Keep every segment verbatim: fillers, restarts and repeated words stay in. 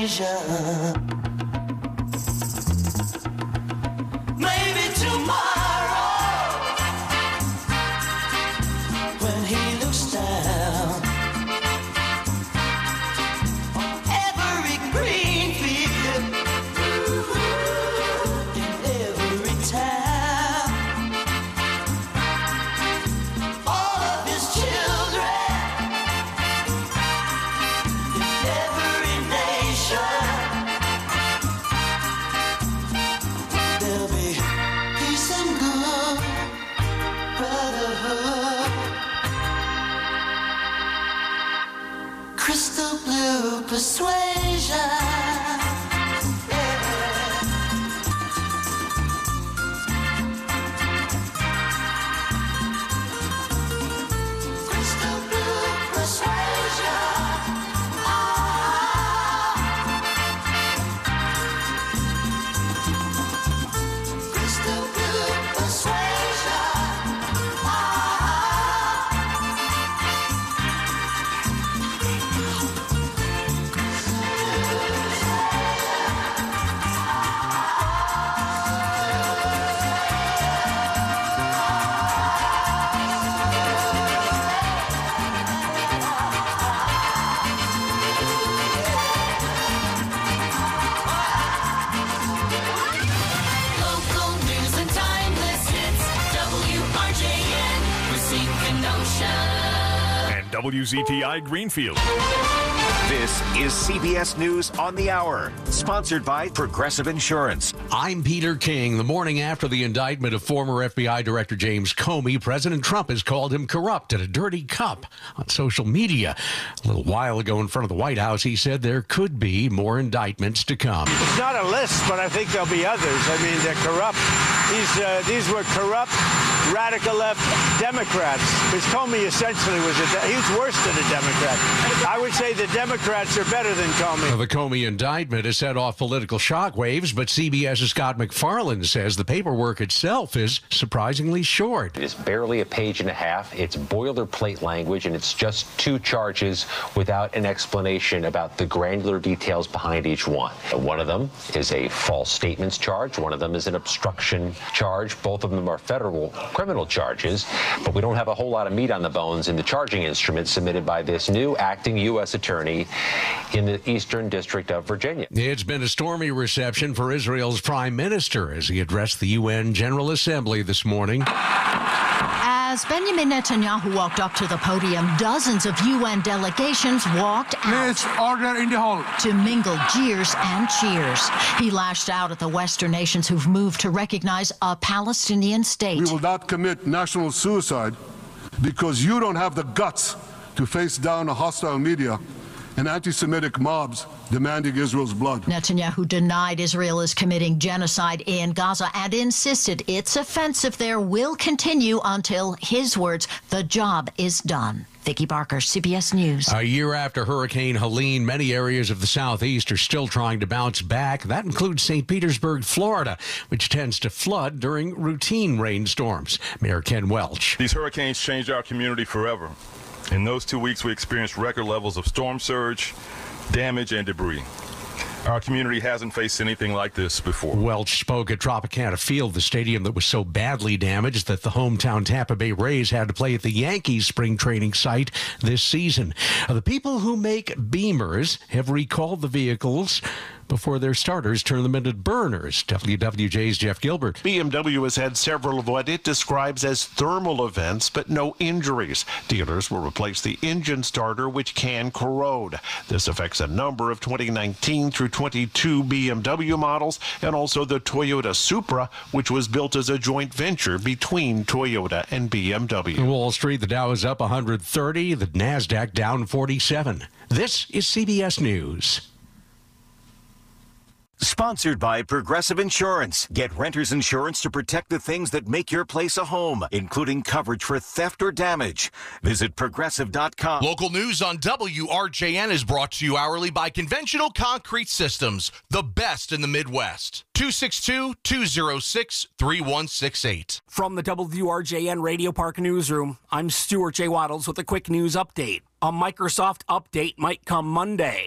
persuasion. Maybe tomorrow, when he looks down on every green field in every town, all of his children in every nation, there'll be peace and good brotherhood. Crystal blue persuasion. Yeah. Crystal blue persuasion. Ah. Crystal blue persuasion. Local news and timeless hits. W R J N, Racine Kenosha. And W Z T I Greenfield. This is C B S News on the Hour, sponsored by Progressive Insurance. I'm Peter King. The morning after the indictment of former F B I Director James Comey, President Trump has called him corrupt and a dirty cop on social media. A little while ago in front of the White House, he said there could be more indictments to come. It's not a list, but I think there'll be others. I mean, they're corrupt. These, uh, these were corrupt, radical left Democrats. Because Comey essentially was a, de- he was worse than a Democrat. I would say the Democrats are better than Comey. The Comey indictment has set off political shockwaves, but CBS's Scott MacFarlane says the paperwork itself is surprisingly short. It's barely a page and a half. It's boilerplate language, and it's just two charges without an explanation about the granular details behind each one. One of them is a false statements charge. One of them is an obstruction charge. Both of them are federal criminal charges, but we don't have a whole lot of meat on the bones in the charging instrument submitted by this new acting U S attorney in the Eastern District of Virginia. It's been a stormy reception for Israel's prime minister as he addressed the U N General Assembly this morning. As Benjamin Netanyahu walked up to the podium, dozens of U N delegations walked out. Please, order in the hall. To mingle jeers and cheers. He lashed out at the Western nations who've moved to recognize a Palestinian state. We will not commit national suicide because you don't have the guts to face down a hostile media and anti-Semitic mobs demanding Israel's blood. Netanyahu denied Israel is committing genocide in Gaza and insisted its offensive there will continue until, his words, the job is done. Vicki Barker, C B S News. A year after Hurricane Helene, many areas of the southeast are still trying to bounce back. That includes Saint Petersburg, Florida, which tends to flood during routine rainstorms. Mayor Ken Welch. These hurricanes changed our community forever. In those two weeks, we experienced record levels of storm surge, damage, and debris. Our community hasn't faced anything like this before. Welch spoke at Tropicana Field, the stadium that was so badly damaged that the hometown Tampa Bay Rays had to play at the Yankees spring training site this season. The people who make Beamers have recalled the vehicles before their starters turn them into burners. W W J's Jeff Gilbert. B M W has had several of what it describes as thermal events, but no injuries. Dealers will replace the engine starter, which can corrode. This affects a number of twenty nineteen through twenty-two B M W models and also the Toyota Supra, which was built as a joint venture between Toyota and B M W. On Wall Street, the Dow is up one hundred thirty, the NASDAQ down forty-seven. This is C B S News. Sponsored by Progressive Insurance. Get renter's insurance to protect the things that make your place a home, including coverage for theft or damage. Visit progressive dot com. Local news on W R J N is brought to you hourly by Conventional Concrete Systems, the best in the Midwest. two six two, two oh six, three one six eight. From the W R J N Radio Park Newsroom, I'm Stuart J. Waddles with a quick news update. A Microsoft update might come Monday.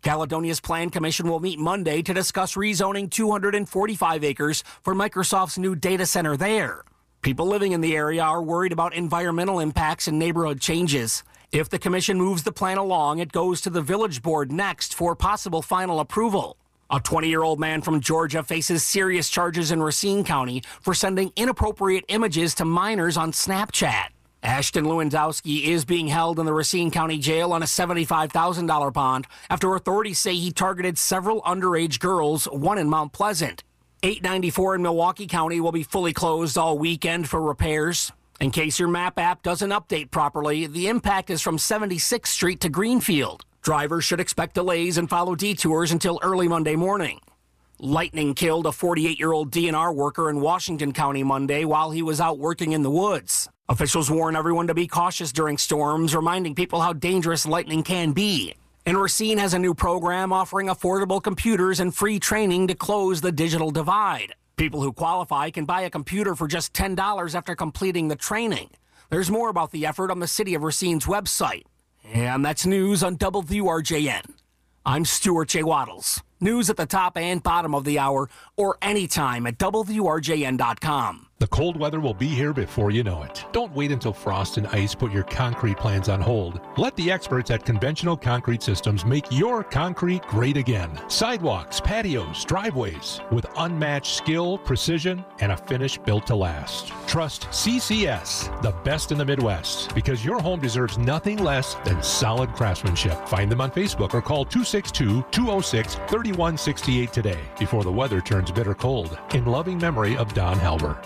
Caledonia's Plan Commission will meet Monday to discuss rezoning two hundred forty-five acres for Microsoft's new data center there. People living in the area are worried about environmental impacts and neighborhood changes. If the commission moves the plan along, it goes to the village board next for possible final approval. A twenty-year-old man from Georgia faces serious charges in Racine County for sending inappropriate images to minors on Snapchat. Ashton Lewandowski is being held in the Racine County Jail on a seventy-five thousand dollars bond after authorities say he targeted several underage girls, one in Mount Pleasant. eight ninety-four in Milwaukee County will be fully closed all weekend for repairs. In case your map app doesn't update properly, the impact is from seventy-sixth Street to Greenfield. Drivers should expect delays and follow detours until early Monday morning. Lightning killed a forty-eight-year-old D N R worker in Washington County Monday while he was out working in the woods. Officials warn everyone to be cautious during storms, reminding people how dangerous lightning can be. And Racine has a new program offering affordable computers and free training to close the digital divide. People who qualify can buy a computer for just ten dollars after completing the training. There's more about the effort on the City of Racine's website. And that's news on W R J N. I'm Stuart J. Waddles. News at the top and bottom of the hour or anytime at W R J N dot com. The cold weather will be here before you know it. Don't wait until frost and ice put your concrete plans on hold. Let the experts at Conventional Concrete Systems make your concrete great again. Sidewalks, patios, driveways with unmatched skill, precision, and a finish built to last. Trust C C S, the best in the Midwest, because your home deserves nothing less than solid craftsmanship. Find them on Facebook or call two six two, two oh six, three one six eight today before the weather turns bitter cold. In loving memory of Don Halber.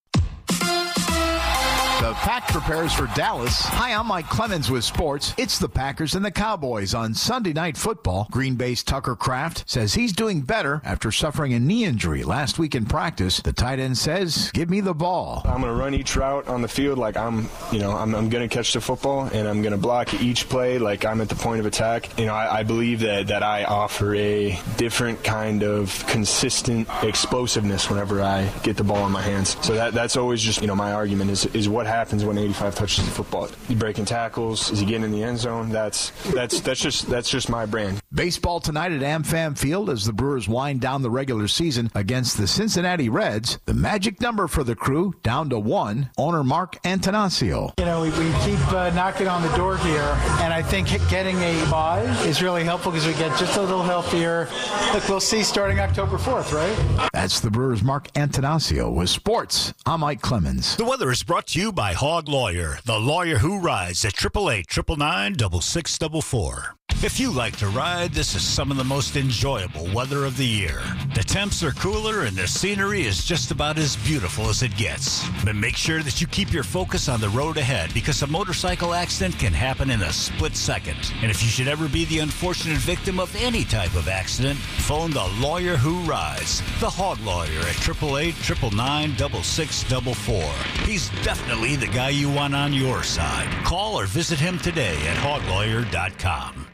The Pack prepares for Dallas. Hi, I'm Mike Clemens with sports. It's the Packers and the Cowboys on Sunday Night Football. Green Bay's Tucker Kraft says he's doing better after suffering a knee injury last week in practice. The tight end says, give me the ball. I'm going to run each route on the field like I'm, you know, I'm, I'm going to catch the football, and I'm going to block each play like I'm at the point of attack. You know, I, I believe that, that I offer a different kind of consistent explosiveness whenever I get the ball in my hands. So that that's always just, you know, my argument is, is what happens when eighty-five touches the football. You breaking tackles? Is he getting in the end zone? That's that's that's just that's just my brand. Baseball tonight at AmFam Field as the Brewers wind down the regular season against the Cincinnati Reds. The magic number for the crew down to one. Owner Mark Antonaccio. You know, we, we keep uh, knocking on the door here, and I think getting a bye is really helpful because we get just a little healthier. Look, we'll see starting October fourth, right? That's the Brewers' Mark Antonaccio with sports. I'm Mike Clemens. The weather is brought to you by Hog Lawyer, the lawyer who rides at eight eight eight, nine nine nine, six six four four. If you like to ride, this is some of the most enjoyable weather of the year. The temps are cooler and the scenery is just about as beautiful as it gets. But make sure that you keep your focus on the road ahead because a motorcycle accident can happen in a split second. And if you should ever be the unfortunate victim of any type of accident, phone the lawyer who rides, the Hog Lawyer at eight eight eight, nine nine nine, six six four four. He's definitely the guy you want on your side. Call or visit him today at hog lawyer dot com.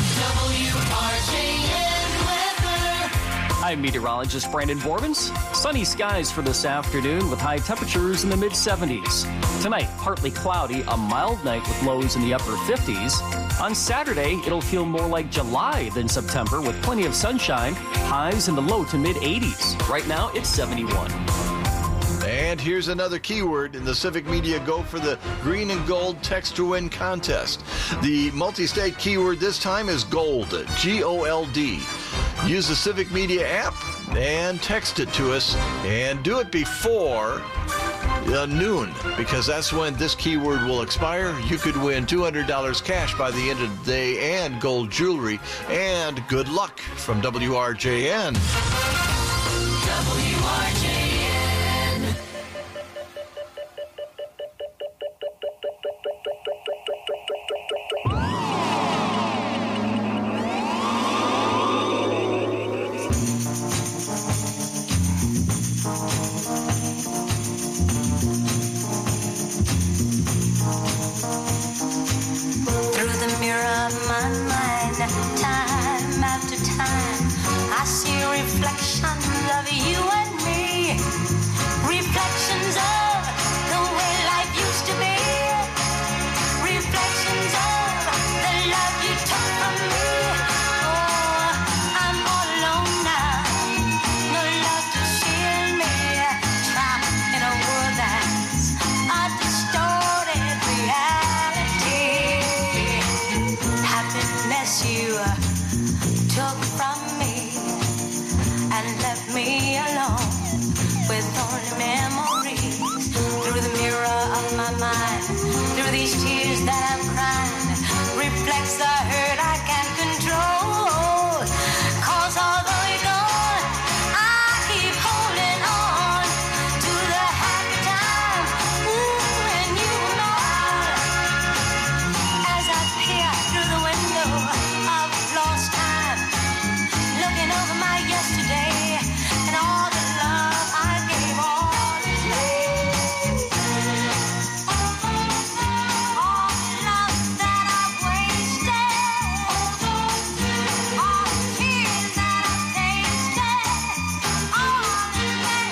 W R J N weather. I'm meteorologist Brandon Borbens. Sunny skies for this afternoon with high temperatures in the mid seventies. Tonight, partly cloudy, a mild night with lows in the upper fifties. On Saturday, it'll feel more like July than September with plenty of sunshine, highs in the low to mid eighties. Right now, it's seventy-one. And here's another keyword in the Civic Media Go for the Green and Gold Text to Win contest. The multi-state keyword this time is GOLD, G O L D. Use the Civic Media app and text it to us, and do it before uh, noon, because that's when this keyword will expire. You could win two hundred dollars cash by the end of the day and gold jewelry, and good luck from W R J N. W R J N. Time after time, I see reflections of you and through these tears that I'm crying reflects the hurt I can't control. 'Cause although you're gone, I keep holding on to the happy times, ooh, when you were mine. As I peer through the window of lost time, looking over my yesterday and all the love I gave all the day. All the love that I've wasted, all the tears that I've tasted, all the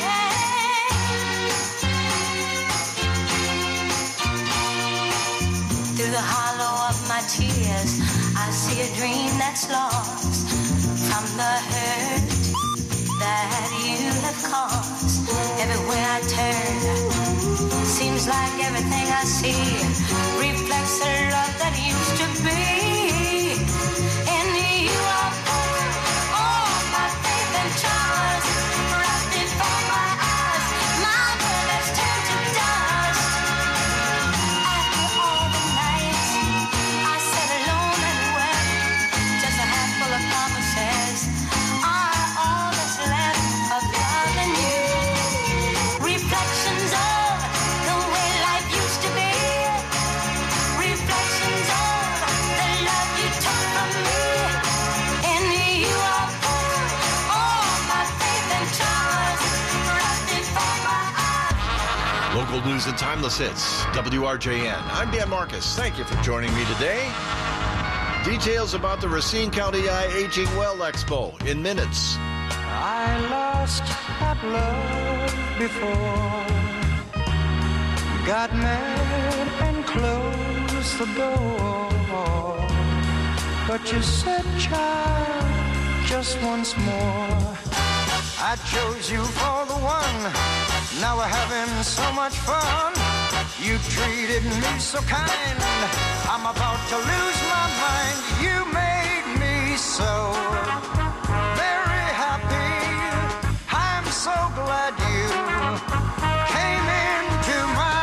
pain. Through the hollow of my tears, I see a dream that's lost from the hurt that you have caused. Everywhere I turn, seems like everything I see reflects the love that used to be. In you I put all my faith and trust, wrapped before my eyes, my world has turned to dust. After all the nights I sat alone and wept, just a handful of promises are all that's left of loving you. Reflections of the way life used to be. Reflections of the love you took from me. In you I put all my faith and trust, wrapped before my eyes. Local news and timeless hits. W R J N. I'm Dan Marcus. Thank you for joining me today. Details about the Racine County Eye Aging Well Expo in minutes. I lost that love before, got mad and closed the door, but you said, child, just once more. I chose you for the one, now we're having so much fun. You treated me so kind, I'm about to lose my mind. You made me so very happy. I'm so glad you came into my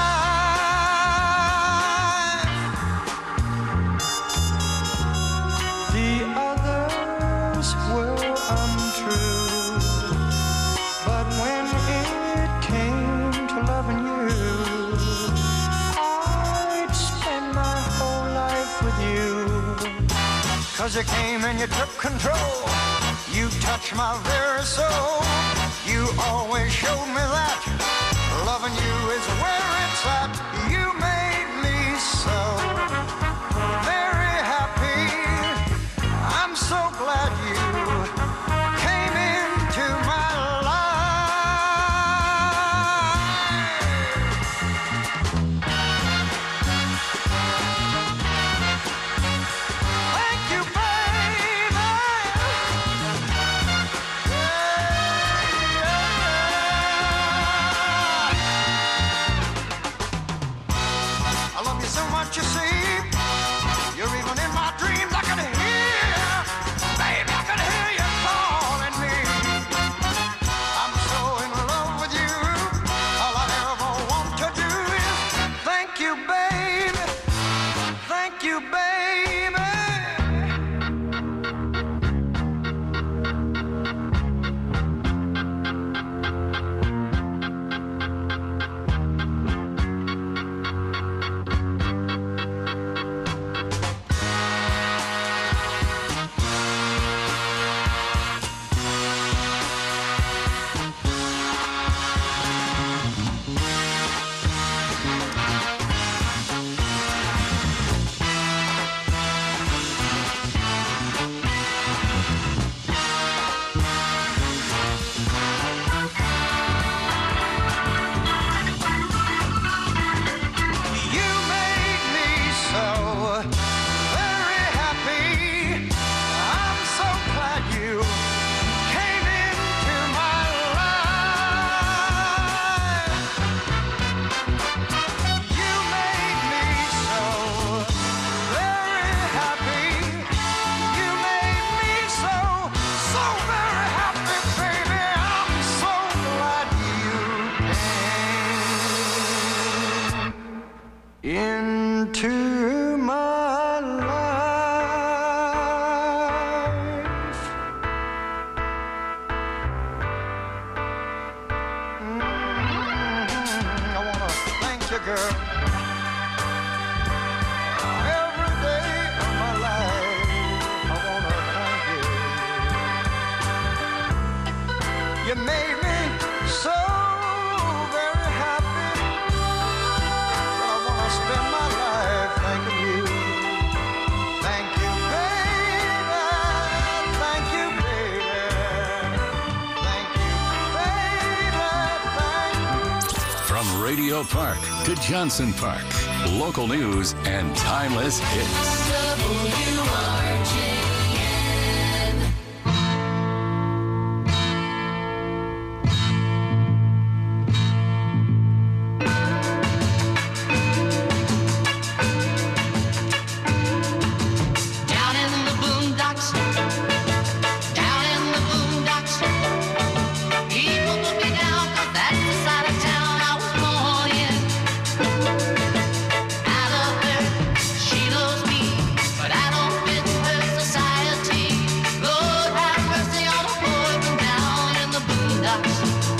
life. The others were untrue, but when it came to loving you, I'd spend my whole life with you. 'Cause you came and you took control, you touched my very soul. You always showed me that loving you is where it's at. You made me so very happy. I'm so glad you came into my Thank you, baby. I love you so much, you see. You're even in my dreams. I can hear, baby, I can hear you calling me. I'm so in love with you. All I ever want to do is thank you, baby. Thank you, baby. into my life. Mm-hmm. I want to thank you, girl. Every day of my life, I want to thank you. You made me so very happy. I want to spend my life thanking you. Thank you, baby. Thank you, baby. Thank you, baby. Thank you. From Radio Park to Johnson Park, local news and timeless hits. W R J N. Down in the boondocks, down in the boondocks, people put me down 'cause that's the side of town I was born in. I love her, she loves me, but I don't fit her society. Lord have mercy on a boy from down in the boondocks.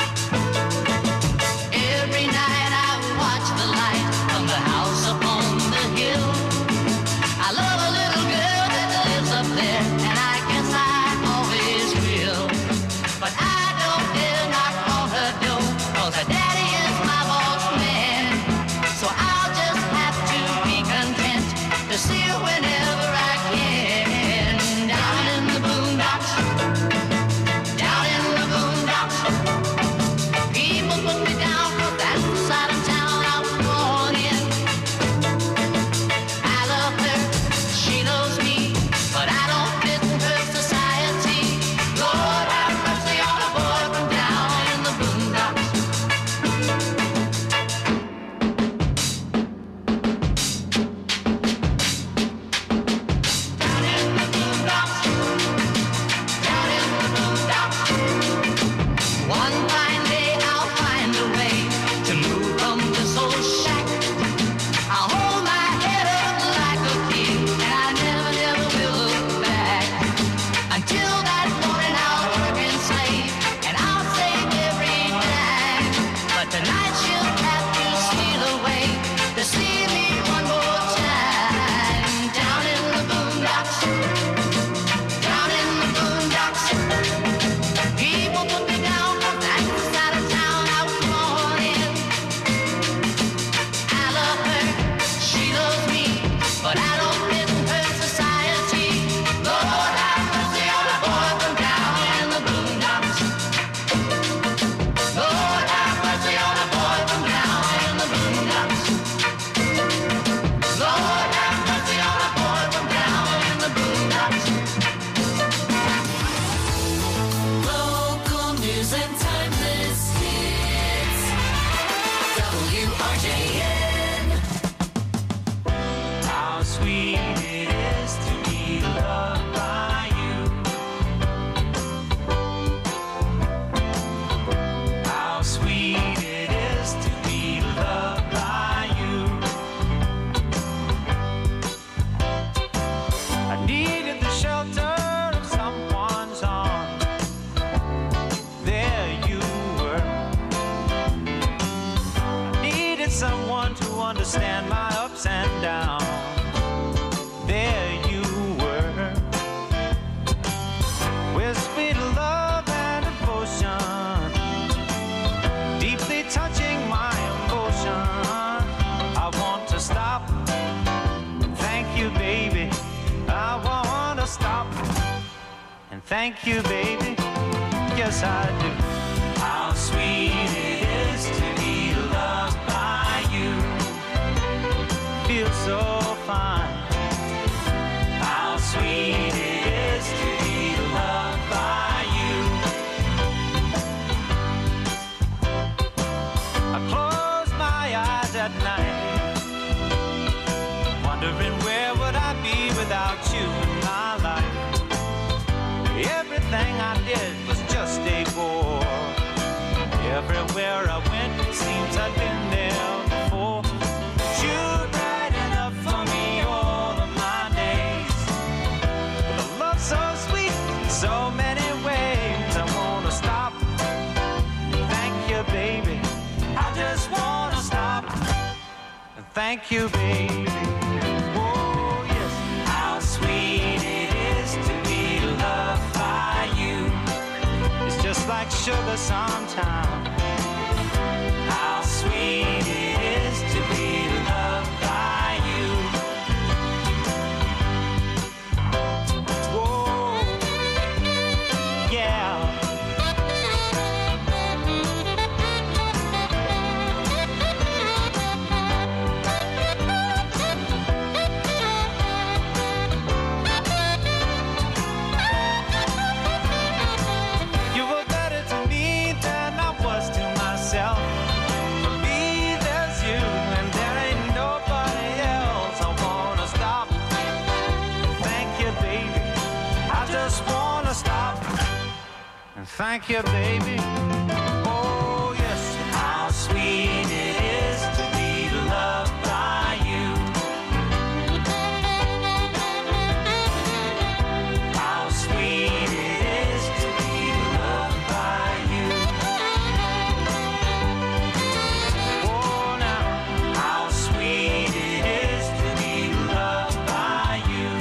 Every night I watch the light from the house upon the hill. I love a little girl that lives up there, and I guess I always will. But I don't dare knock on her door, 'cause her daddy is my boss man. So I'll just have to be content to see her whenever I can. Down in the boondocks, down in the boondocks, people put me down 'cause that's the side of town I was born in. I love her, she loves me, but I don't fit her society. Lord have mercy on a boy from down in the boondocks. Down in the boondocks, down in the boondocks. One fine day I'll find a way to move from this old shack. I'll hold my head up like a king, and I never, never will look back. Until that morning I'll work and slave, and I'll save every dime. But tonight she'll have to steal away to see me one more time. Down in the boondocks, down in the boondocks, people put me down 'cause that's the side of town I was born in. I love her, she loves me, but I don't fit her society. Lord have mercy on a boy from down in the boondocks. Lord have mercy on a boy from down in the boondocks. Lord have mercy on a boy from down in the boondocks. Local news and timeless hits. W R J N. How sweet it is to be loved by you. How sweet it is to be loved by you. I needed the shelter of someone's arms. There you were. I needed someone to understand my ups and downs. There you were. With sweet love and devotion, deeply touching my emotion. I want to stop. Thank you, baby. I want to stop. And thank you, baby. Yes, I do. How sweet it is to be loved by you. Feels so fine. How sweet it is to be loved by you. I close my eyes at night, wondering where would I be without you in my life. Everything I did was just a bore. Everywhere I went, it seems I'd been there before. You thank you, baby. Oh, yes, how sweet it is to be loved by you. It's just like sugar sometimes. How sweet it is to be loved by you. Whoa, yeah. You were better to me than I was to myself. For me, there's you, and there ain't nobody else. I wanna stop. Thank you, baby. I just wanna stop. And thank you, baby. Oh, yes, how sweet it is to be loved by you. How sweet it is to be loved by you. Oh, now, how sweet it is to be loved by you.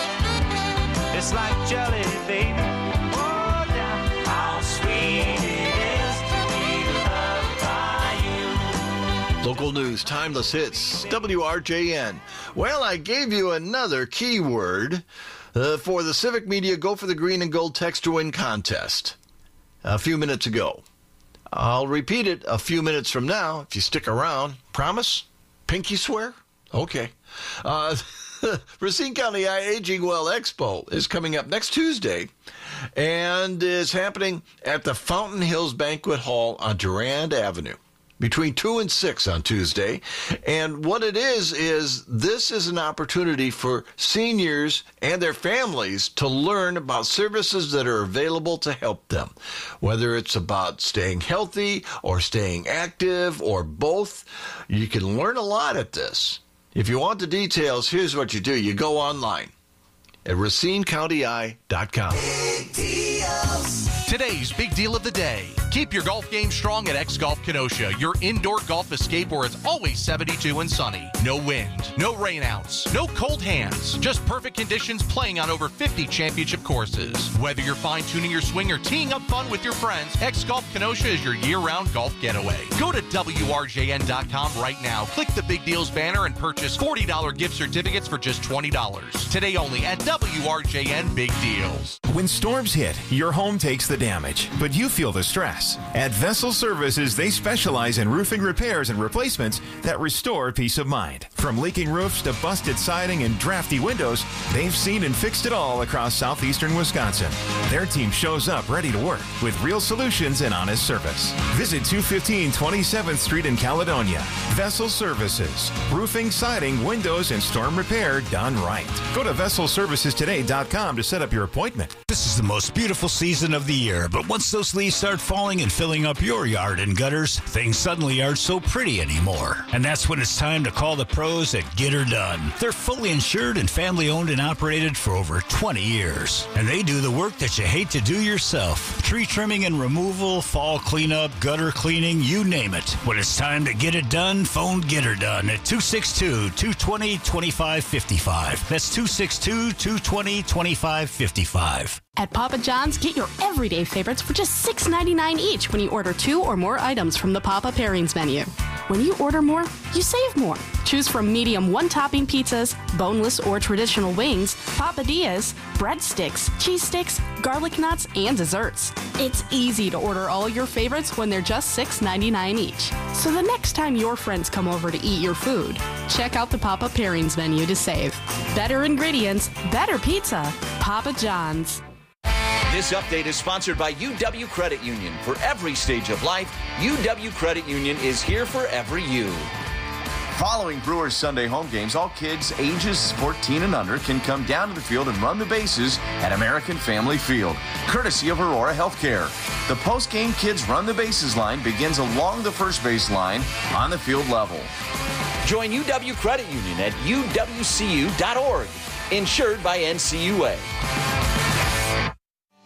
It's like jelly, baby. Oh, now, how sweet it is to be loved by you. Local news, timeless hits, W R J N. Well, I gave you another keyword uh, for the Civic Media Go for the Green and Gold Text to Win contest a few minutes ago. I'll repeat it a few minutes from now if you stick around. Promise? Pinky swear? Okay. Uh, Racine County Aging Well Expo is coming up next Tuesday and is happening at the Fountain Hills Banquet Hall on Durand Avenue between two and six on Tuesday. And what it is, is this is an opportunity for seniors and their families to learn about services that are available to help them, whether it's about staying healthy or staying active or both. You can learn a lot at this. If you want the details, here's what you do. You go online at racine county eye dot com. Today's big deal of the day. Keep your golf game strong at X Golf Kenosha, your indoor golf escape where it's always seventy-two and sunny. No wind, no rainouts, no cold hands. Just perfect conditions playing on over fifty championship courses. Whether you're fine-tuning your swing or teeing up fun with your friends, X Golf Kenosha is your year-round golf getaway. Go to W R J N dot com right now. Click the Big Deals banner and purchase forty dollars gift certificates for just twenty dollars. Today only at W R J N Big Deals. When storms hit, your home takes the damage, but you feel the stress. At Vessel Services, they specialize in roofing repairs and replacements that restore peace of mind. From leaking roofs to busted siding and drafty windows, they've seen and fixed it all across southeastern Wisconsin. Their team shows up ready to work with real solutions and honest service. Visit two fifteen twenty-seventh Street in Caledonia. Vessel Services, roofing, siding, windows, and storm repair done right. Go to vessel services today dot com to set up your appointment. This is the most beautiful season of the year, but once those leaves start falling and filling up your yard and gutters, things suddenly aren't so pretty anymore. And that's when it's time to call the pros at Get Her Done. They're fully insured and family owned and operated for over twenty years. And they do the work that you hate to do yourself. Tree trimming and removal, fall cleanup, gutter cleaning, you name it. When it's time to get it done, phone Get Her Done at two six two, two two zero, two five five five. That's two six two, two two zero, two five five five. At Papa John's, get your everyday favorites for just six ninety-nine each when you order two or more items from the Papa Pairings menu. When you order more, you save more. Choose from medium one-topping pizzas, boneless or traditional wings, papadillas, breadsticks, cheese sticks, garlic knots, and desserts. It's easy to order all your favorites when they're just six ninety-nine each. So the next time your friends come over to eat your food, check out the Papa Pairings menu to save. Better ingredients, better pizza. Papa John's. This update is sponsored by U W Credit Union. For every stage of life, U W Credit Union is here for every you. Following Brewers Sunday home games, all kids ages fourteen and under can come down to the field and run the bases at American Family Field, courtesy of Aurora Healthcare. The post-game Kids Run the Bases line begins along the first base line on the field level. Join U W Credit Union at U W C U dot org. Insured by N C U A. Are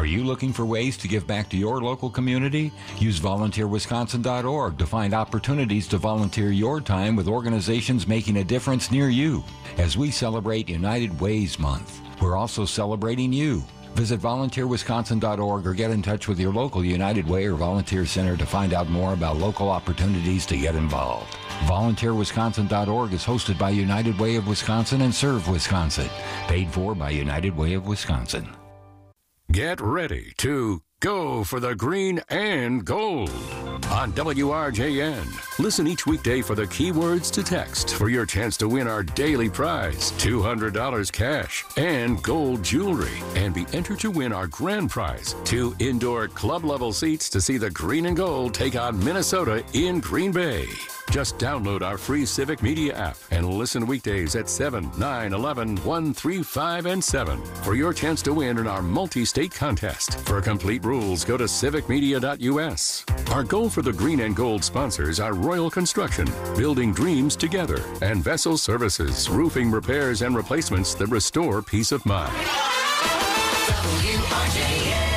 Are you looking for ways to give back to your local community? Use volunteer wisconsin dot org to find opportunities to volunteer your time with organizations making a difference near you. As we celebrate United Ways Month, we're also celebrating you. Visit volunteer wisconsin dot org or get in touch with your local United Way or Volunteer Center to find out more about local opportunities to get involved. volunteer wisconsin dot org is hosted by United Way of Wisconsin and Serve Wisconsin. Paid for by United Way of Wisconsin. Get ready to go for the green and gold on W R J N. Listen each weekday for the keywords to text for your chance to win our daily prize, two hundred dollars cash and gold jewelry, and be entered to win our grand prize, two indoor club-level seats to see the green and gold take on Minnesota in Green Bay. Just download our free Civic Media app and listen weekdays at seven, nine, eleven, one, three, five, and seven for your chance to win in our multi-state contest. For complete rules, go to civic media dot U S. Our goal for the green and gold sponsors are Royal Construction, building dreams together, and Vessel Services, roofing repairs and replacements that restore peace of mind. W R J N.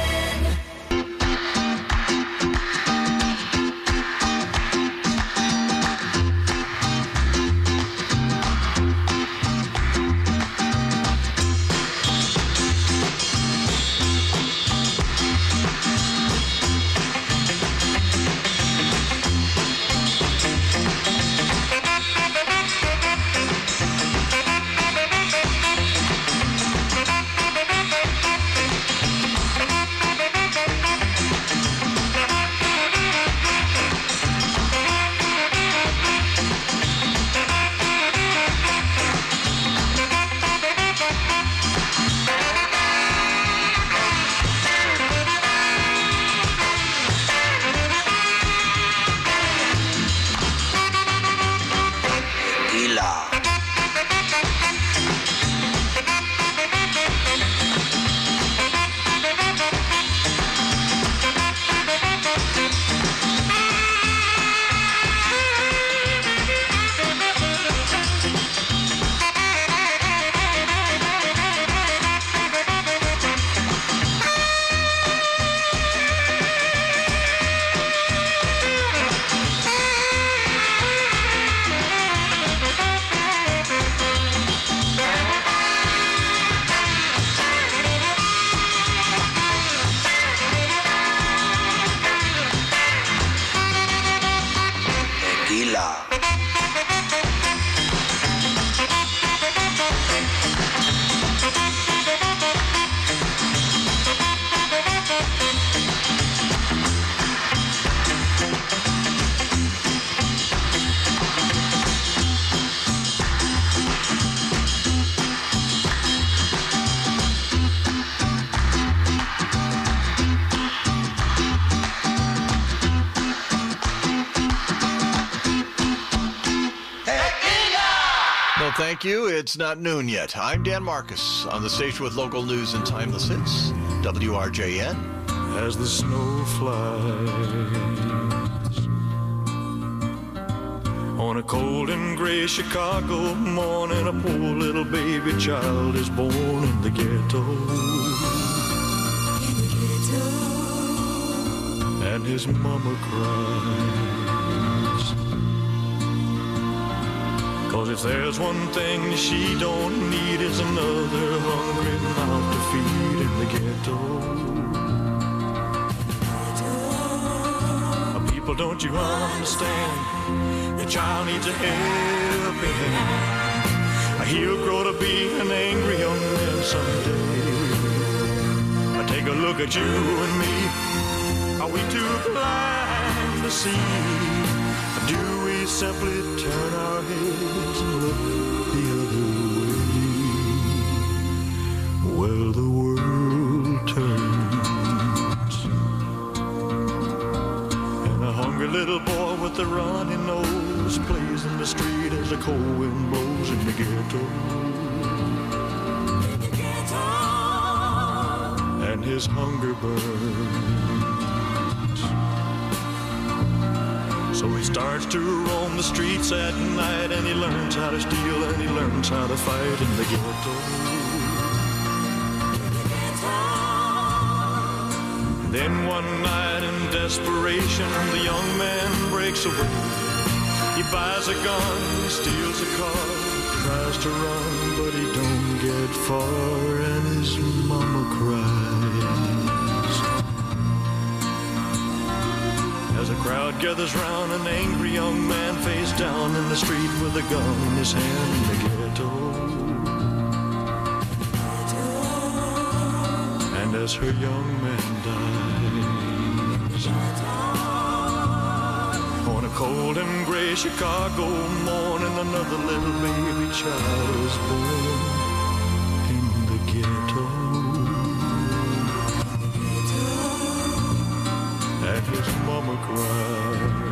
Thank you. It's not noon yet. I'm Dan Marcus on the station with local news and timeless hits, W R J N. As the snow flies on a cold and gray Chicago morning, a poor little baby child is born in the ghetto. In the ghetto. And his mama cries. 'Cause if there's one thing she don't need, is another hungry mouth to feed in the ghetto. People, don't you understand? Your child needs a helping hand. He'll grow to be an angry young man someday. Take a look at you and me. Are we too blind to see? Do we simply turn our heads and look the other way? Well, the world turns, and a hungry little boy with a runny nose plays in the street as the cold wind blows in the ghetto. In the ghetto. And his hunger burns. So he starts to roam the streets at night, and he learns how to steal, and he learns how to fight in the ghetto. Then one night in desperation, the young man breaks away. He buys a gun, steals a car, tries to run, but he don't get far, and his mama cries. As a crowd gathers round, an angry young man face down in the street with a gun in his hand in the ghetto. And as her young man dies, on a cold and gray Chicago morning, another little baby child is born in the ghetto. And his mama cried.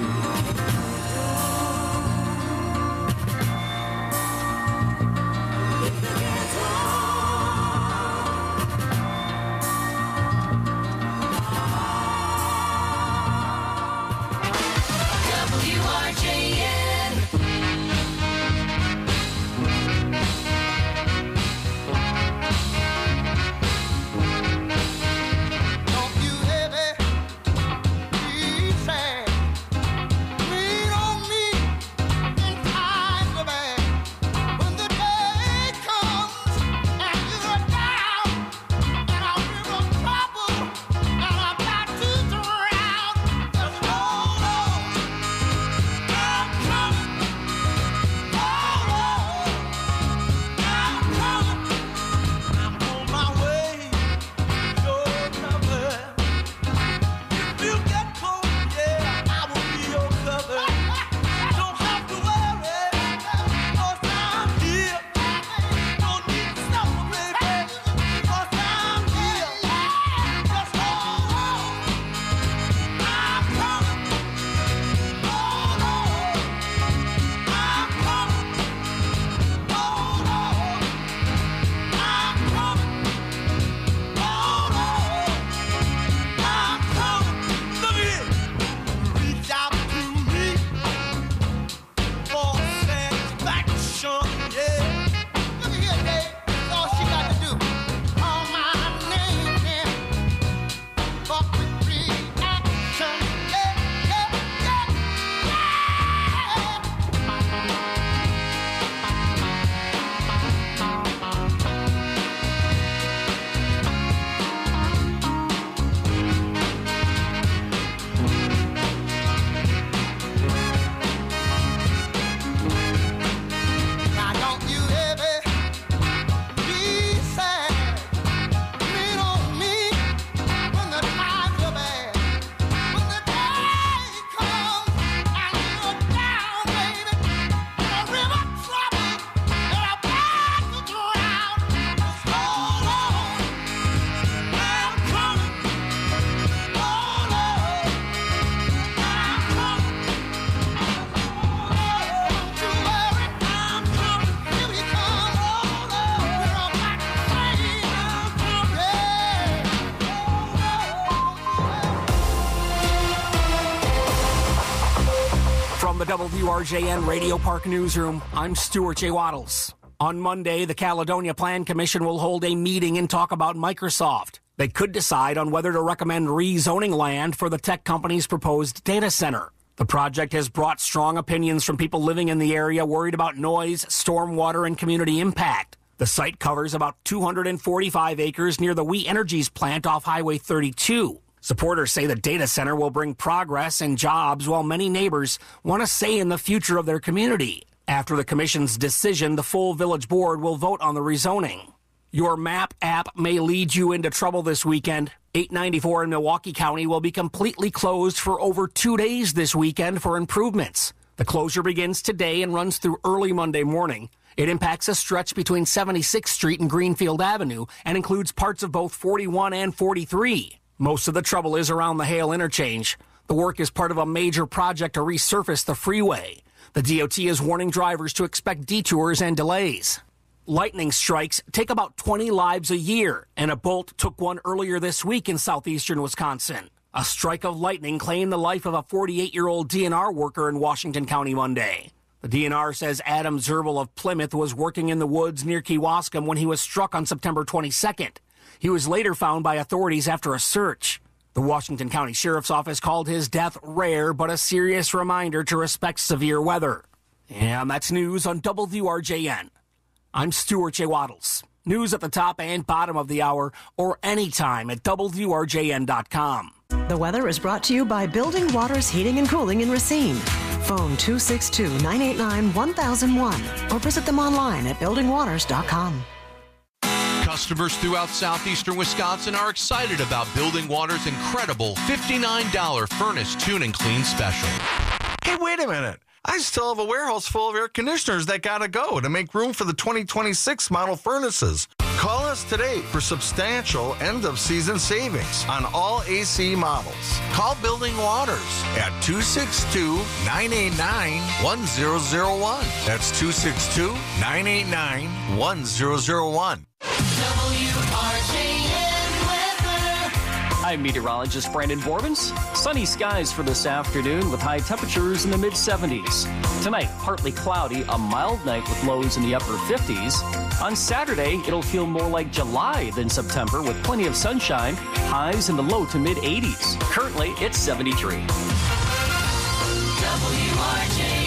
W R J N. Don't you ever be sad. Lean on me in times of bad. When the day comes and you're down and I'm in trouble and I'm about to drown, just hold on. I'm coming. Hold on. I'm coming. I'm on my way. You're covered. If you get cold, yeah, I will be your cover. Don't have to worry, 'cause I'm here. Don't need to suffer, baby, 'cause I'm here. Just hold on. I'm coming. Hold on. I'm coming. Hold on. I'm coming. Hold on. I'm coming. Look at it. Reach out to me for satisfaction, yeah. Look at here, Dave. That's all she got to do. Call my name, yeah. For quick reaction, yeah, yeah, yeah, Now don't you ever be sad. Lean on me when the times are bad. When the day comes and you're down, baby, in a river of trouble and I'm about to drown. Just hold on. I'm coming. Hold on. I'm coming. Don't you worry, I'm coming. Here we come. Hold on. We're on my train. I'm From the W R J N Radio Park Newsroom, I'm Stuart J. Waddles. On Monday, the Caledonia Plan Commission will hold a meeting and talk about Microsoft. They could decide on whether to recommend rezoning land for the tech company's proposed data center. The project has brought strong opinions from people living in the area worried about noise, stormwater, and community impact. The site covers about two hundred forty-five acres near the We Energies plant off Highway thirty-two. Supporters say the data center will bring progress and jobs, while many neighbors want a say in the future of their community. After the commission's decision, the full village board will vote on the rezoning. Your map app may lead you into trouble this weekend. eight ninety-four in Milwaukee County will be completely closed for over two days this weekend for improvements. The closure begins today and runs through early Monday morning. It impacts a stretch between seventy-sixth Street and Greenfield Avenue and includes parts of both forty-one and forty-three. Most of the trouble is around the Hale interchange. The work is part of a major project to resurface the freeway. The D O T is warning drivers to expect detours and delays. Lightning strikes take about twenty lives a year, and a bolt took one earlier this week in southeastern Wisconsin. A strike of lightning claimed the life of a forty-eight-year-old D N R worker in Washington County Monday. The D N R says Adam Zerbel of Plymouth was working in the woods near Kewaskum when he was struck on September twenty-second. He was later found by authorities after a search. The Washington County Sheriff's Office called his death rare, but a serious reminder to respect severe weather. And that's news on W R J N. I'm Stuart J. Waddles. News at the top and bottom of the hour or anytime at W R J N dot com. The weather is brought to you by Building Waters Heating and Cooling in Racine. Phone two six two, nine eight nine, one thousand one or visit them online at building waters dot com. Customers throughout southeastern Wisconsin are excited about Building Water's incredible fifty-nine dollars furnace tune and clean special. Hey, wait a minute. I still have a warehouse full of air conditioners that gotta go to make room for the twenty twenty-six model furnaces. Call us today for substantial end-of-season savings on all A C models. Call Building Waters at two six two, nine eight nine, one zero zero one. That's two six two, nine eight nine, one zero zero one. W R J N weather. I'm meteorologist Brandon Borbens. Sunny skies for this afternoon with high temperatures in the mid seventies. Tonight, partly cloudy, a mild night with lows in the upper fifties. On Saturday, it'll feel more like July than September with plenty of sunshine, highs in the low to mid eighties. Currently, it's seventy-three. W R J N.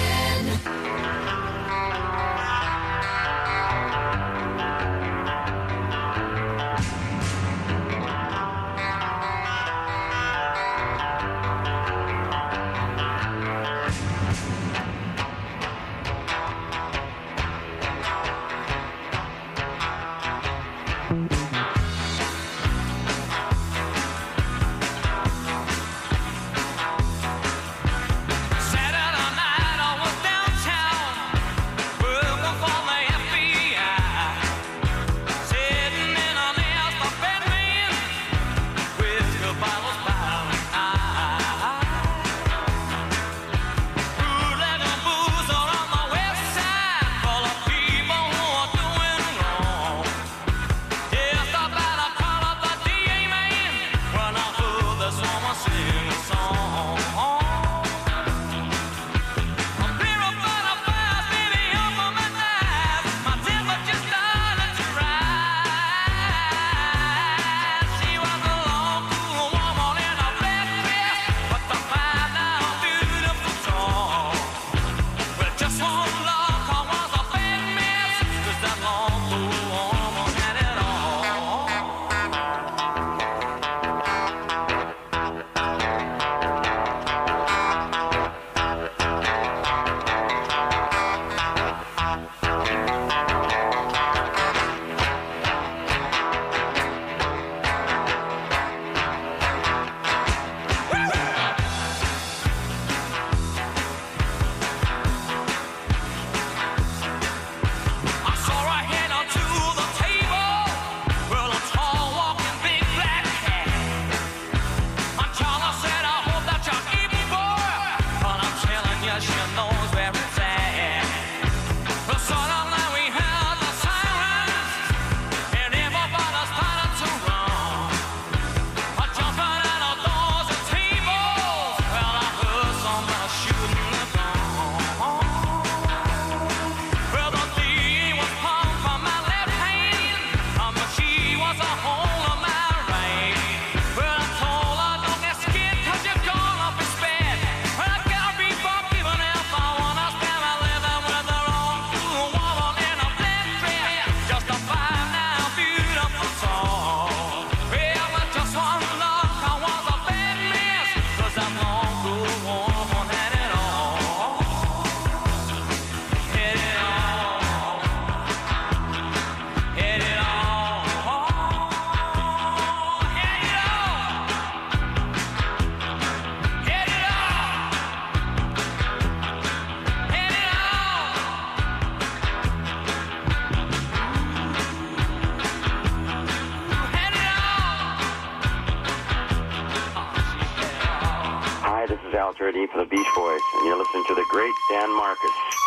Ready for the Beach Boys, and you're listening to the great Dan Marcus.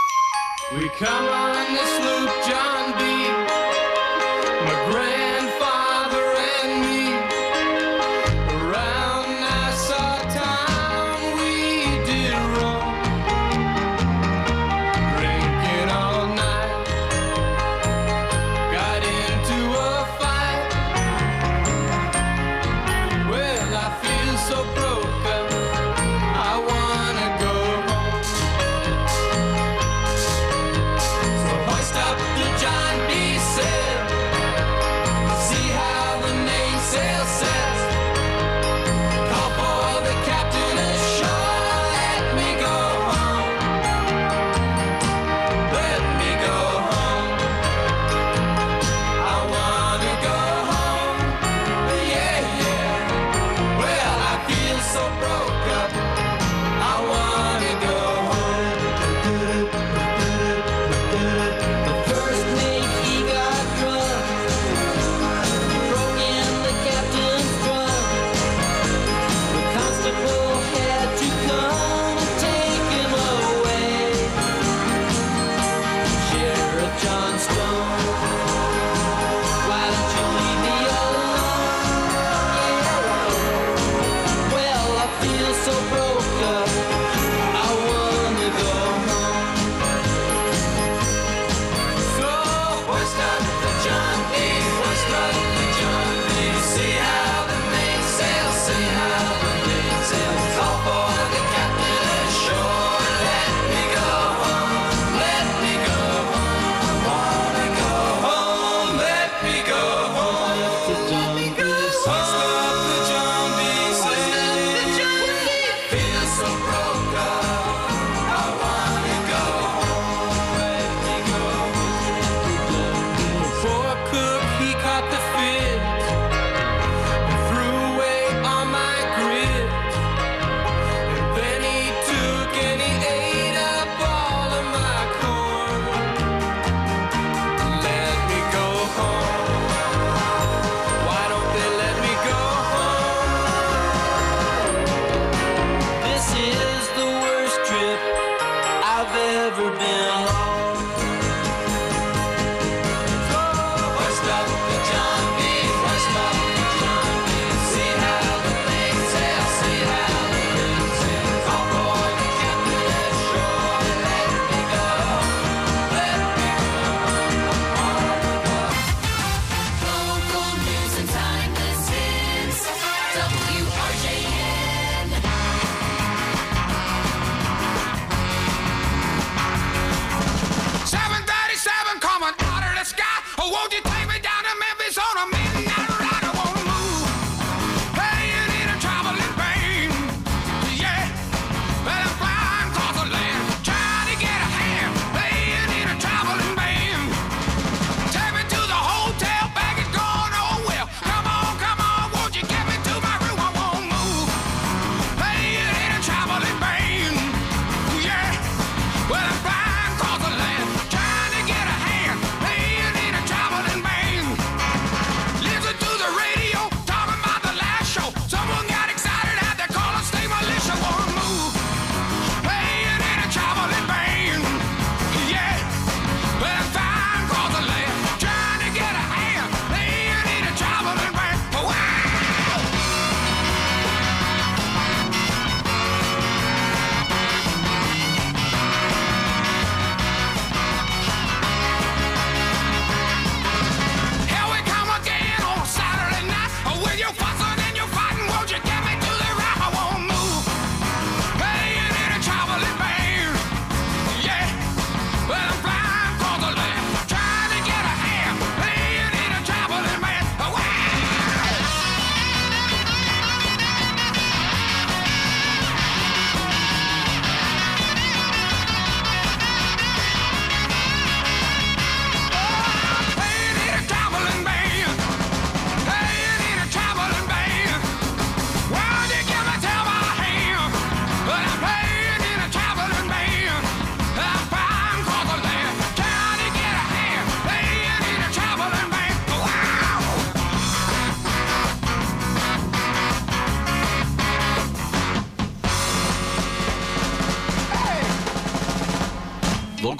We come on this loop, John B., my grandfather and me. Around Nassau town we did roam, drinking all night, got into a fight. Well, I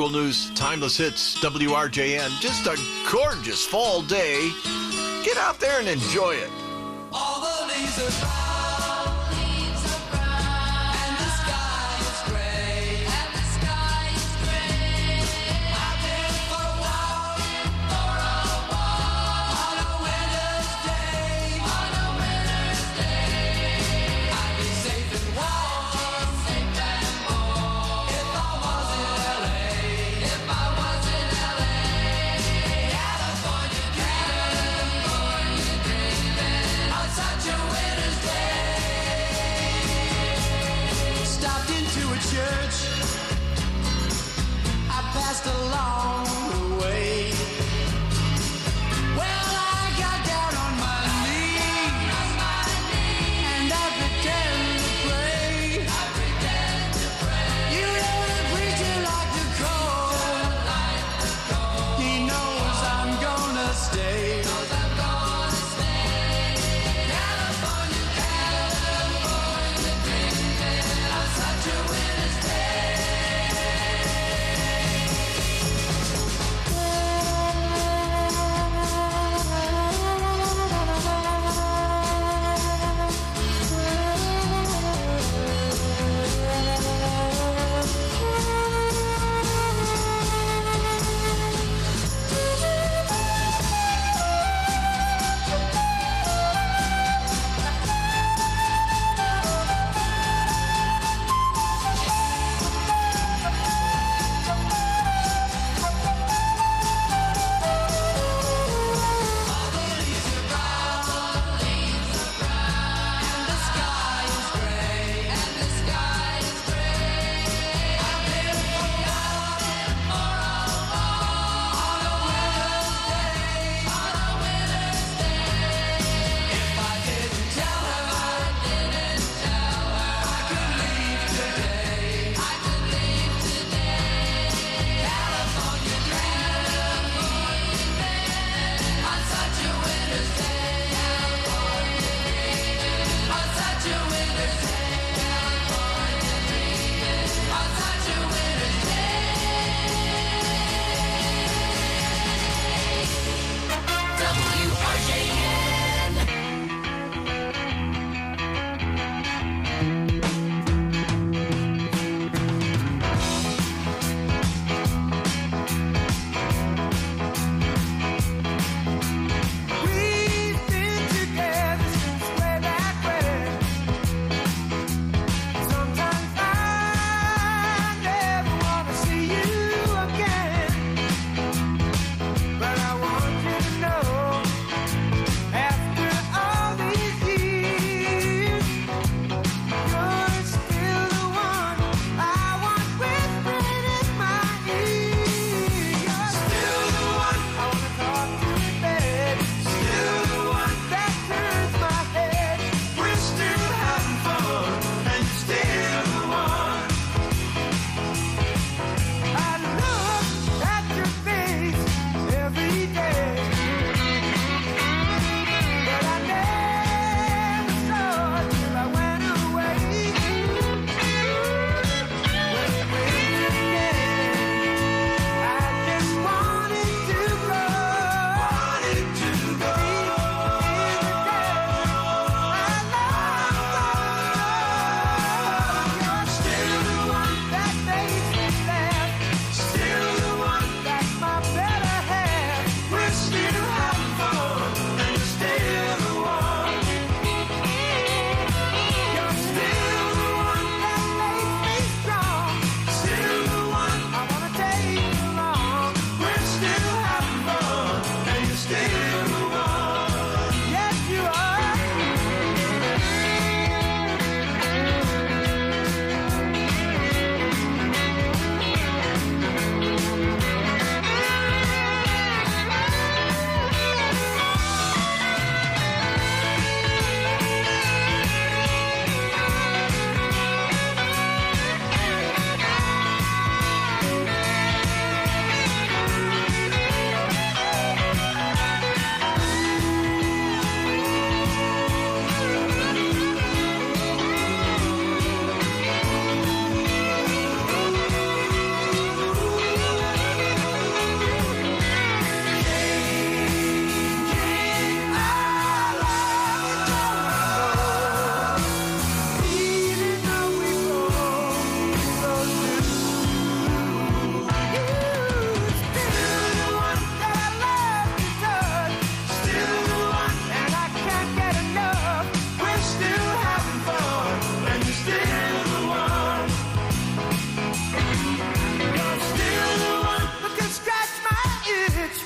Local news, timeless hits, W R J N. Just a gorgeous fall day. Get out there and enjoy it. All the leaves are brown, leaves are brown, and the sky is gray, and the sky is gray. I've been for a walk, for a walk, on a winter's day, on a winter's day. I'd be safe and warm, safe and warm, if I was in L A, if I was in L A. California dreaming, California dreaming, on such a winter's day.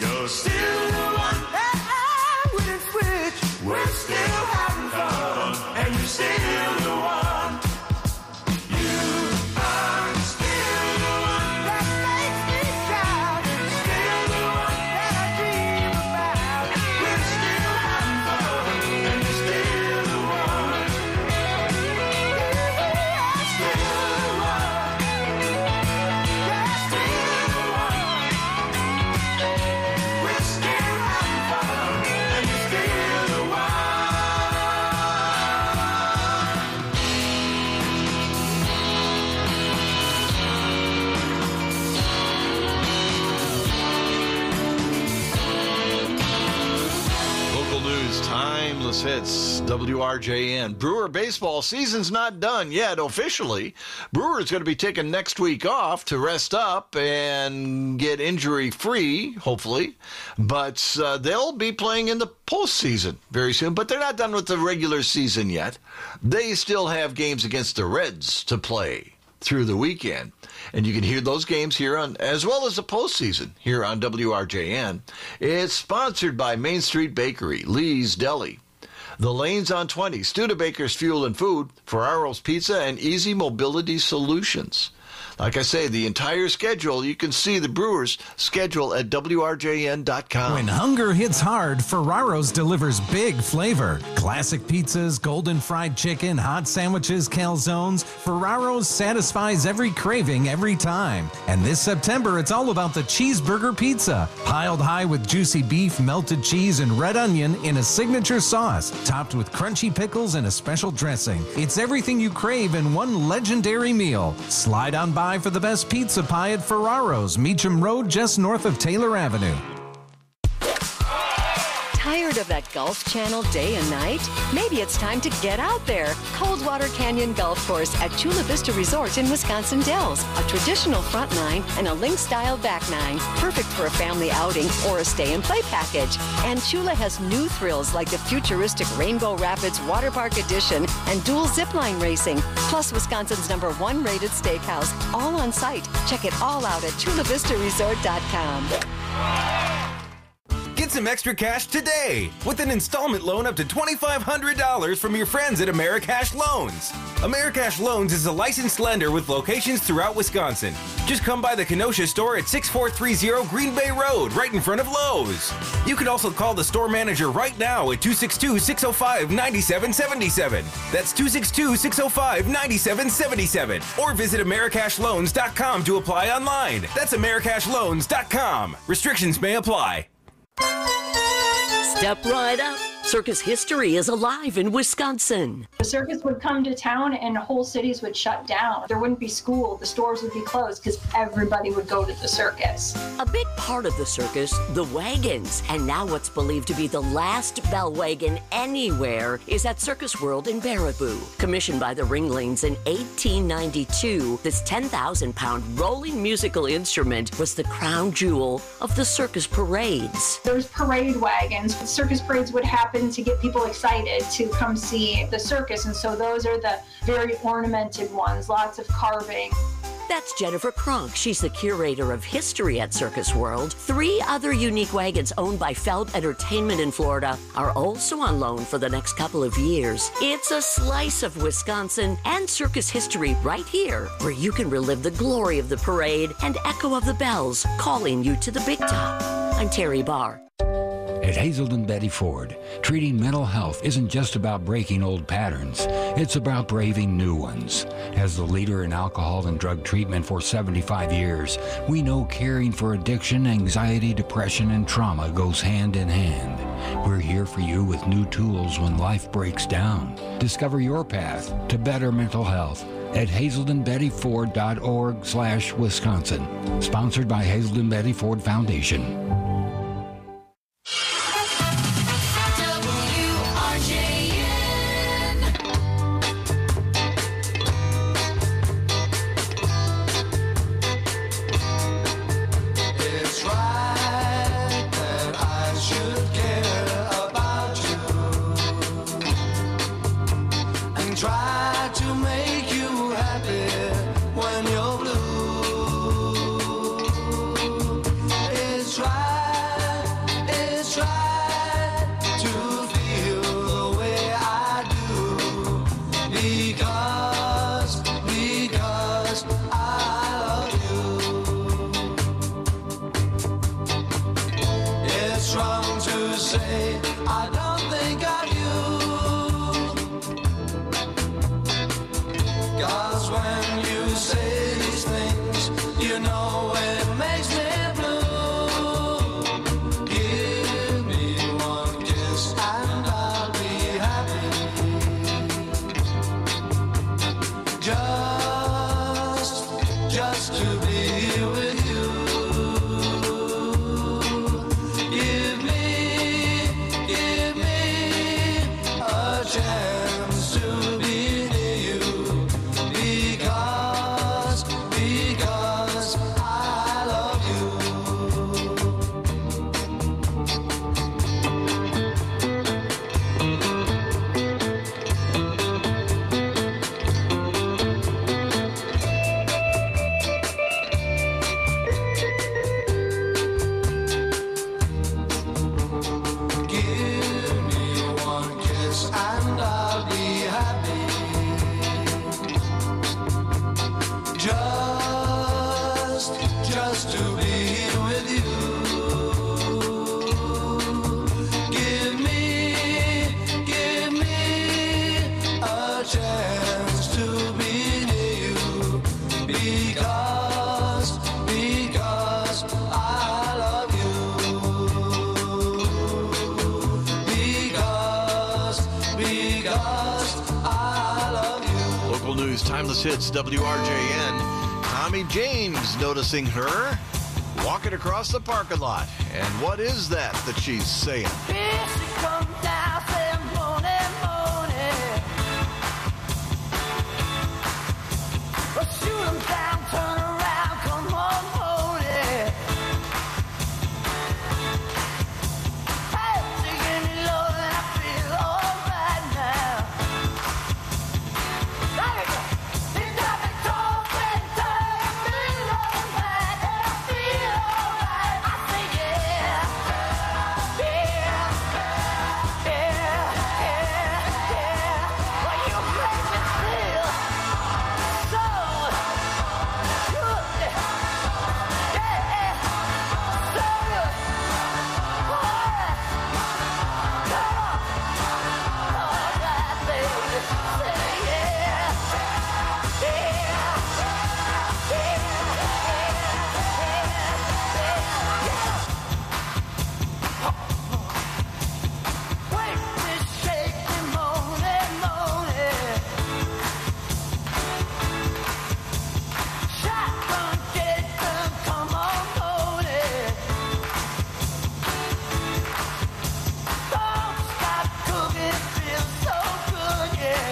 You're still the one that with a switch. We're still having fun, and you're still the one. You are still the one that makes me shout. Still the one that I dream about. We're still having fun, and you're still the one. Still the one. Yeah, still the one. We're still having fun, and you're still the one. Local news, timeless hits, W R J N. Brewer baseball season's not done yet officially. Brewer's going to be taking next week off to rest up and get injury-free, hopefully. But uh, they'll be playing in the postseason very soon. But they're not done with the regular season yet. They still have games against the Reds to play through the weekend. And you can hear those games here on, as well as the postseason here on W R J N. It's sponsored by Main Street Bakery, Lee's Deli, The Lanes on twenty, Studebaker's Fuel and Food, Ferraro's Pizza, and Easy Mobility Solutions. Like I say, the entire schedule, you can see the Brewers' schedule at W R J N dot com. When hunger hits hard, Ferraro's delivers big flavor. Classic pizzas, golden fried chicken, hot sandwiches, calzones. Ferraro's satisfies every craving every time. And this September, it's all about the cheeseburger pizza. Piled high with juicy beef, melted cheese, and red onion in a signature sauce. Topped with crunchy pickles and a special dressing. It's everything you crave in one legendary meal. Slide on by for the best pizza pie at Ferraro's, Meacham Road, just north of Taylor Avenue. Tired of that Golf Channel day and night? Maybe it's time to get out there. Coldwater Canyon Golf Course at Chula Vista Resort in Wisconsin Dells. A traditional front nine and a link-style back nine. Perfect for a family outing or a stay-and-play package. And Chula has new thrills like the futuristic Rainbow Rapids Water Park Edition and dual zipline racing. Plus Wisconsin's number one rated steakhouse. All on site. Check it all out at chula vista resort dot com. Get some extra cash today with an installment loan up to twenty-five hundred dollars from your friends at Americash Loans. Americash Loans is a licensed lender with locations throughout Wisconsin. Just come by the Kenosha store at six four three zero Green Bay Road, right in front of Lowe's. You can also call the store manager right now at two six two, six oh five, nine seven seven seven. That's two six two, six oh five, nine seven seven seven. Or visit Americash Loans dot com to apply online. That's Americash Loans dot com. Restrictions may apply. Step right up. Circus history is alive in Wisconsin. The circus would come to town and whole cities would shut down. There wouldn't be school, the stores would be closed because everybody would go to the circus. A big part of the circus, the wagons. And now what's believed to be the last bell wagon anywhere is at Circus World in Baraboo. Commissioned by the Ringlings in eighteen ninety-two, this ten thousand pound rolling musical instrument was the crown jewel of the circus parades. There's parade wagons. Circus parades would happen to get people excited to come see the circus, and so those are the very ornamented ones, lots of carving. That's Jennifer Kronk. She's the curator of history at Circus World. Three other unique wagons owned by Feld Entertainment in Florida are also on loan for the next couple of years. It's a slice of Wisconsin and circus history right here, where you can relive the glory of the parade and echo of the bells calling you to the big top. I'm Terry Barr. At Hazelden Betty Ford, treating mental health isn't just about breaking old patterns. It's about braving new ones. As the leader in alcohol and drug treatment for seventy-five years, we know caring for addiction, anxiety, depression, and trauma goes hand in hand. We're here for you with new tools when life breaks down. Discover your path to better mental health at hazelden betty ford dot org slash Wisconsin. Sponsored by Hazelden Betty Ford Foundation. Try say I don't think of you. 'Cause when you say these things, you know it makes me blue. Give me one kiss and I'll be happy. Just, just to be with you. Give me, give me a chance to be near you. Because, because I love you. Give me one kiss and I'll be happy. Just, just to be with you. Give me, give me a chance to be near you. Because, because I love you. Because, because I love you. Local news, timeless hits, W R J N. Tommy James noticing her walking across the parking lot. And what is that that she's saying? Here she comes down, saying morning, morning. Well, shoot 'em down, turn around, come on, morning. Hey, she give me love and I feel alright now. There you go. You got me talking, turning me on back, and I feel alright. I say yeah, yeah, yeah, yeah, yeah. Well, you make me feel so good, yeah, so good. Alright, come on, alright, baby, say yeah, yeah, yeah, Wake me, shake me, moaning, moaning. Shotgun, get them, come on, moaning. Don't stop cooking, it feels so good, yeah.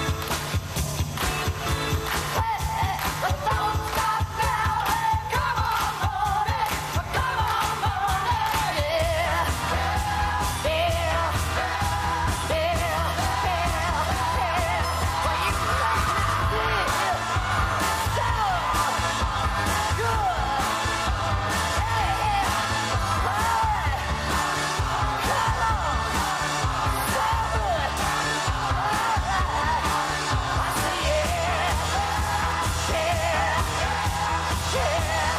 Hey, hey, but don't stop now, hey, come on, moaning, come on, moaning, yeah. Yeah, yeah, yeah, yeah. Well, you make me feel so good. Yeah, alright, come on, so good. Alright, I say yeah, yeah, yeah,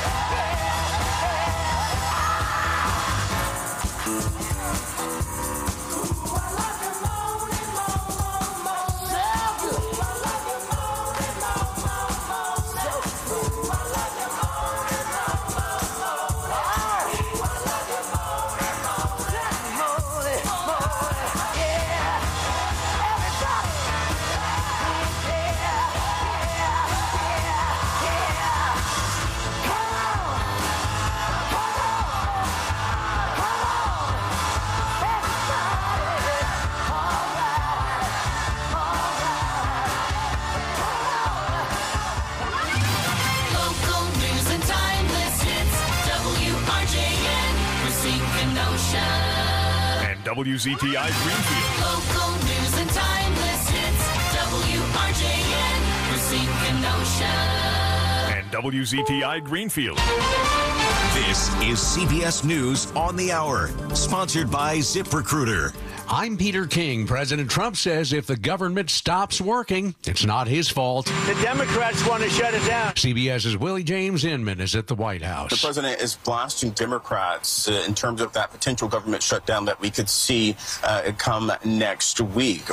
Local news and timeless hits. W R J N, Racine, Kenosha. And W Z T I Greenfield. Local news and timeless hits. W R J N, Racine, Kenosha. And W Z T I Greenfield. This is C B S News on the Hour, sponsored by ZipRecruiter. I'm Peter King. President Trump says if the government stops working, it's not his fault. The Democrats want to shut it down. CBS's Willie James Inman is at the White House. The president is blasting Democrats uh, in terms of that potential government shutdown that we could see uh, come next week.